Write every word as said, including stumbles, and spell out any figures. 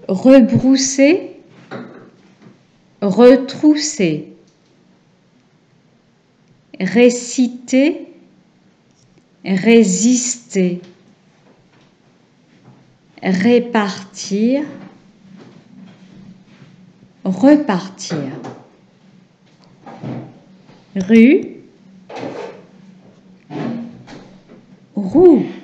rebrousser, retrousser, réciter, résister, répartir, repartir. Rue, roue.